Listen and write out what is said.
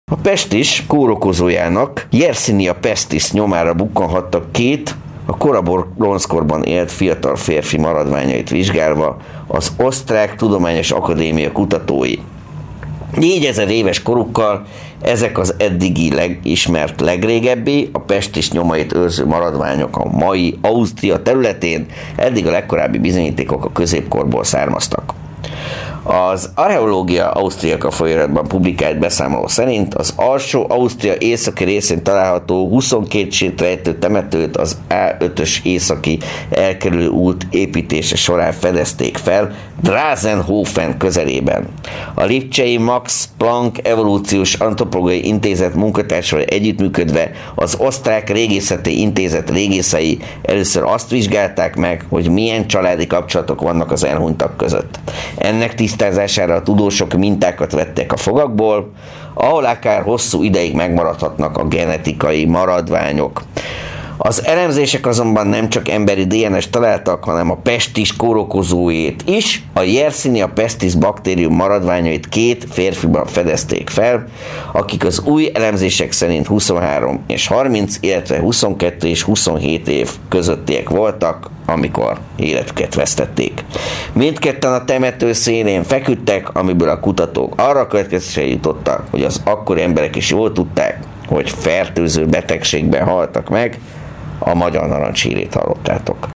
A pestis kórokozójának, Yersinia pestis nyomára bukkanhattak két, a korai bronzkorban élt fiatal férfi maradványait vizsgálva az Osztrák Tudományos Akadémia kutatói. 4000 éves korukkal ezek az eddigi ismert legrégebbi, a pestis nyomait őrző maradványok a mai Ausztria területén, eddig a legkorábbi bizonyítékok a középkorból származtak. Az Archeológia Ausztriaca folyóiratban publikált beszámoló szerint az alsó Ausztria északi részén található 22 sétrejtő temetőt az A5-ös északi elkerülő út építése során fedezték fel Drázenhofen közelében. A lipcsei Max Planck Evolúciós Antropológiai Intézet munkatársával együttműködve az Osztrák Régészeti Intézet régészei először azt vizsgálták meg, hogy milyen családi kapcsolatok vannak az elhunytak között. Ennek tisztázására a tudósok mintákat vettek a fogakból, ahol akár hosszú ideig megmaradhatnak a genetikai maradványok. Az elemzések azonban nem csak emberi DNS-t találtak, hanem a pestis kórokozójét is, a Yersinia pestis baktérium maradványait két férfiban fedezték fel, akik az új elemzések szerint 23 és 30, illetve 22 és 27 év közöttiek voltak, amikor életüket vesztették. Mindketten a temető szélén feküdtek, amiből a kutatók arra következésre jutottak, hogy az akkori emberek is jól tudták, hogy fertőző betegségben haltak meg. A magyar narancshírét hallottátok.